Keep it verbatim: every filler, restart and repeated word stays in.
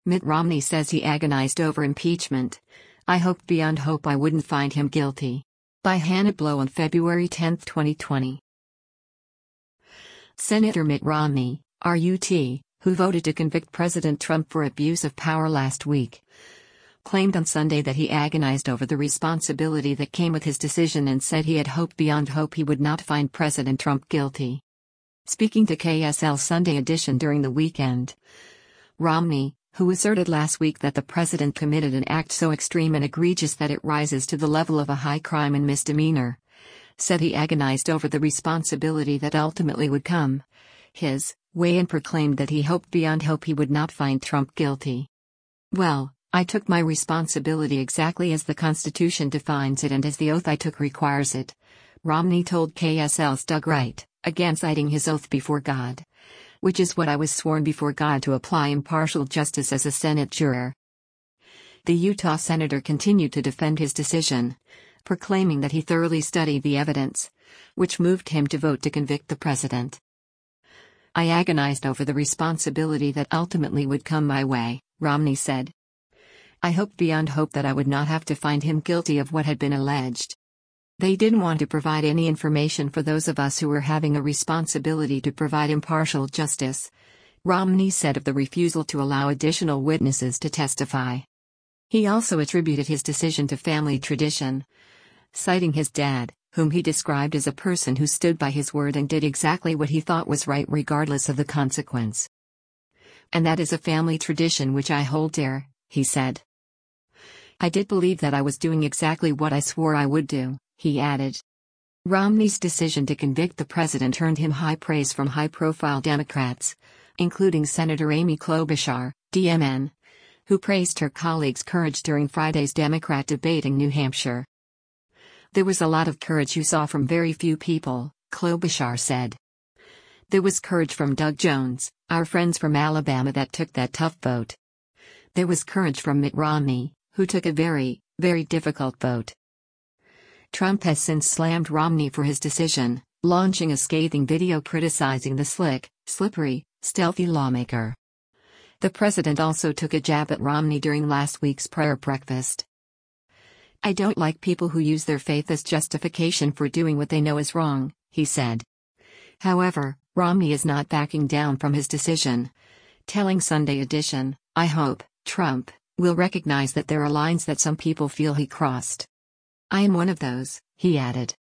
Mitt Romney says he agonized over impeachment. "I hoped beyond hope I wouldn't find him guilty." By Hannah Blow on February tenth, twenty twenty. Senator Mitt Romney, R U T, who voted to convict President Trump for abuse of power last week, claimed on Sunday that he agonized over the responsibility that came with his decision and said he had hoped beyond hope he would not find President Trump guilty. Speaking to K S L Sunday Edition during the weekend, Romney, who asserted last week that the president committed an act so extreme and egregious that it rises to the level of a high crime and misdemeanor, said he agonized over the responsibility that ultimately would come his way and proclaimed that he hoped beyond hope he would not find Trump guilty. "Well, I took my responsibility exactly as the Constitution defines it and as the oath I took requires it," Romney told K S L's Doug Wright, again citing his oath before God, "which is what I was sworn before God to apply impartial justice as a Senate juror." The Utah senator continued to defend his decision, proclaiming that he thoroughly studied the evidence, which moved him to vote to convict the president. "I agonized over the responsibility that ultimately would come my way," Romney said. "I hoped beyond hope that I would not have to find him guilty of what had been alleged. They didn't want to provide any information for those of us who were having a responsibility to provide impartial justice," Romney said of the refusal to allow additional witnesses to testify. He also attributed his decision to family tradition, citing his dad, whom he described as a person who stood by his word and did exactly what he thought was right regardless of the consequence. "And that is a family tradition which I hold dear," he said. "I did believe that I was doing exactly what I swore I would do," he added. Romney's decision to convict the president earned him high praise from high-profile Democrats, including Senator Amy Klobuchar, D M N, who praised her colleague's courage during Friday's Democrat debate in New Hampshire. "There was a lot of courage you saw from very few people," Klobuchar said. "There was courage from Doug Jones, our friends from Alabama that took that tough vote. There was courage from Mitt Romney, who took a very, very difficult vote." Trump has since slammed Romney for his decision, launching a scathing video criticizing the slick, slippery, stealthy lawmaker. The president also took a jab at Romney during last week's prayer breakfast. "I don't like people who use their faith as justification for doing what they know is wrong," he said. However, Romney is not backing down from his decision, telling Sunday Edition, "I hope Trump will recognize that there are lines that some people feel he crossed. I am one of those," he added.